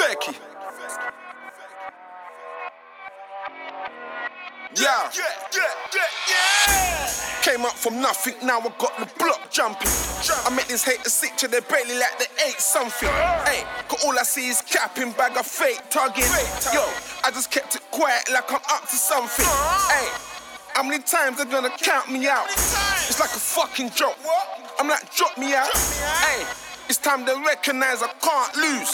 Fecky. Yeah. Came up from nothing, now I got the block jumping. I make these haters sick till they barely like they ate something. Hey, cause all I see is capping, bag of fake tugging. Yo, I just kept it quiet like I'm up to something. Hey, how many times they're gonna count me out? It's like a fucking joke. I'm like, drop me out. Hey, it's time to recognize I can't lose.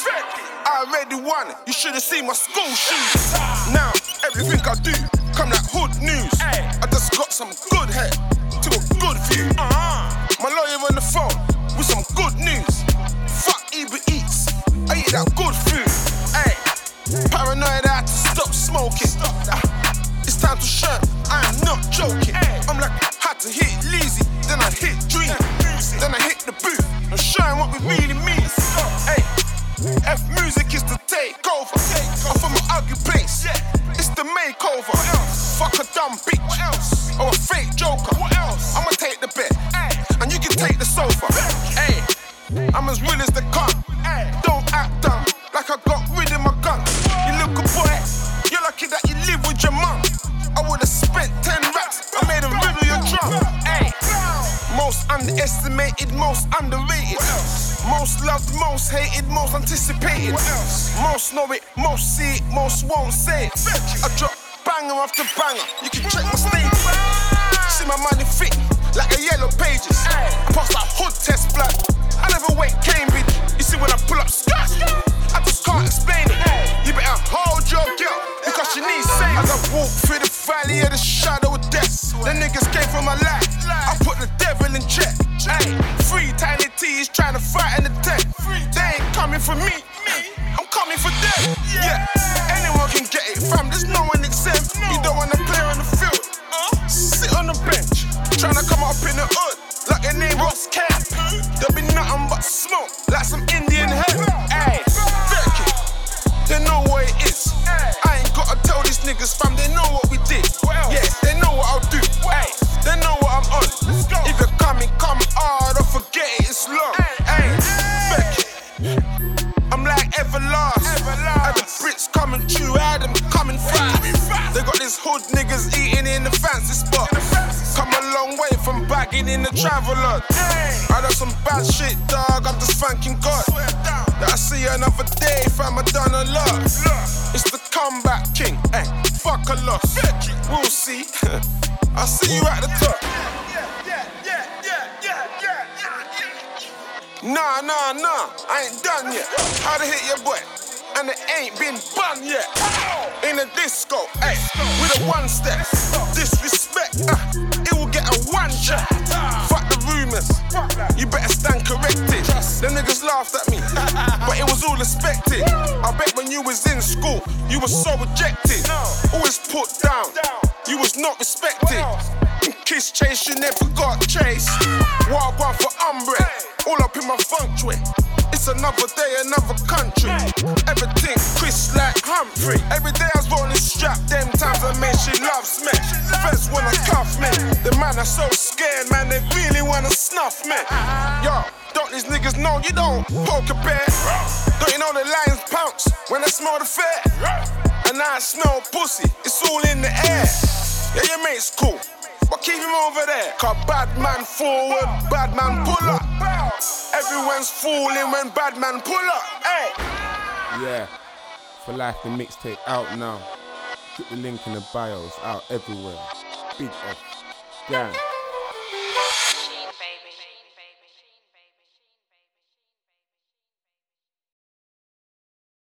I already won, you should've seen my school shoes. Now, everything I do come like hood news. I just got some good head to a good view. My lawyer on the phone with some good news. Fuck Uber Eats, I eat that good food. Ay, paranoid I had to stop smoking. It's time to shine, I am not joking. I'm like, had to hit Leezy, then I hit Dream, then I hit the booth and shine what we really mean. Ay, F music is the takeover. I'm from an ugly place, it's the makeover. Fuck a dumb bitch or a fake joker. I'ma take the bed and you can take the sofa. Hey, I'm as real as they come. Don't act dumb like I got rid of my gun. You little boy, you're lucky that you live with your mum. I would've spent 10 racks, I made a riddle your drum. Hey, most underestimated, most underrated. Most loved, most hated, most anticipated. Most know it, most see it, most won't say it. I drop banger after banger, you can check my status. See my money fit like a yellow pages. I pass that hood test blood, I never wait Cambridge. You see when I pull up skirt, I just can't explain it. You better hold your girl because she needs saving. As I walk through the valley of the shadow of death, the niggas came for my life, I put the devil in check. Ay, 3 tiny T's trying to frighten the tent. They ain't coming for me, I'm coming for them. Yeah, anyone can get it, fam, there's no one exempt. You don't wanna play on the field, sit on the bench, tryna come up in the hood like your name Ross Kemp. There'll be nothing but smoke like some Indian hemp. Ay, Fecky, they know what it is. I ain't gotta tell these niggas, fam, they know what we did. Yeah, they know what I'll do. Ay, they know what I'm on. If you're coming, come hard or forget it, it's long. Ay, Fecky, I'm like Everlast. Had the Brits coming true, had them coming fast. They got these hood niggas eating in the fancy spot. Come a long way from bagging in the Travelodge. I done some bad shit, dog, I'm just thanking God that I see another day, fam, I done a lot. It's the comeback king, ay, fuck a loss. We'll see, I'll see you at the top. Nah, I ain't done yet. How to hit your boy, and it ain't been bun yet. In a disco, ay, with a one step. Disrespect, it will get a one shot. Fuck the rumors, you better stand corrected. The niggas laughed at me, but it was all expected. I bet when you was in school, you was so rejected. Always put down, you was not respected. Kiss chase, you never got chased. Wild one for Umbre, all up in my funk tray. It's another day, another country. Everything Chris like Humphrey. Every day I was rolling strap, them times I made she loves me. First wanna cuff me, the man are so scared, man, they really wanna snuff me. Yo, don't these niggas know you don't poke a bear? Don't you know the lions pounce when they smell the fare? And now I smell pussy, it's all in the air. Yeah, your mate's cool, but keep him over there. Cause bad man forward, bad man pull up. Everyone's fooling when bad man pull up. Hey. Yeah, For Life the mixtape out now. Click the link in the bios, out everywhere. Big F. Gang.